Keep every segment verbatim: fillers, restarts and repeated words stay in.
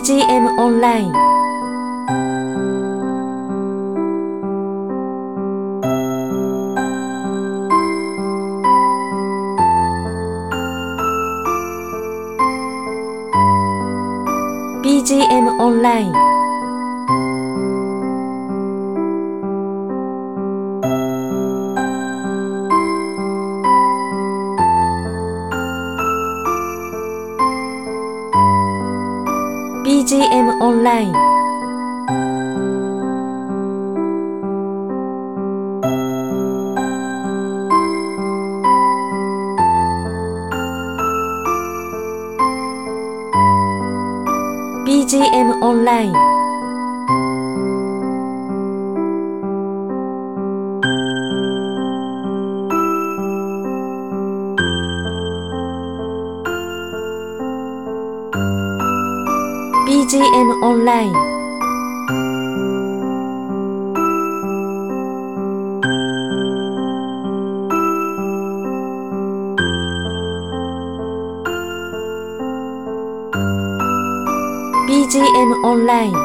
ジーエム オンラインビージーエム オンラインビージーエム オンラインビージーエム オンラインビージーエム オンラインビージーエム オンライン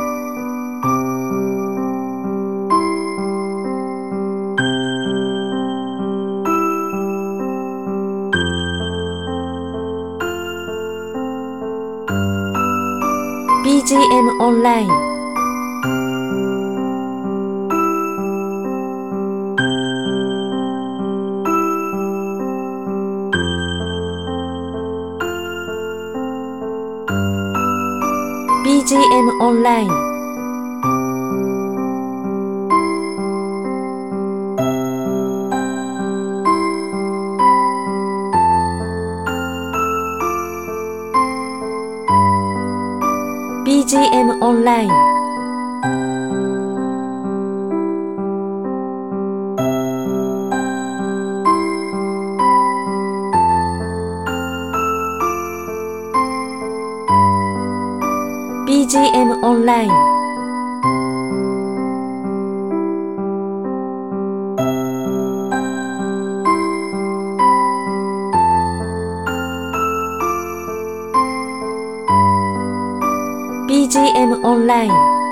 ビージーエム オンラインビージーエム オンラインビージーエム オンラインビージーエム オンラインビージーエム オンライン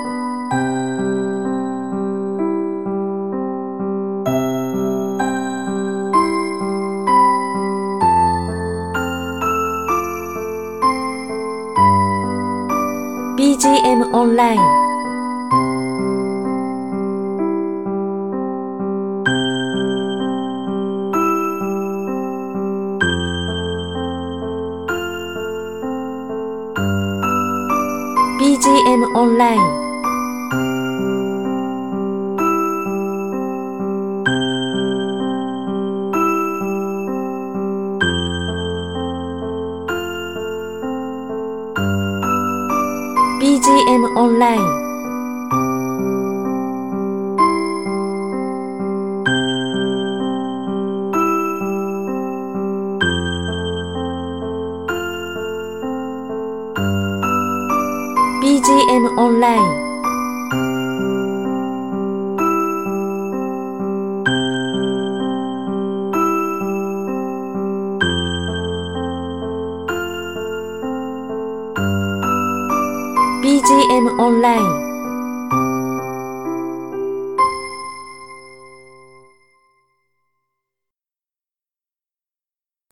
ビージーエム オンラインビージーエム オンラインビージーエム オンラインビージーエム オンラインビージーエム オンライン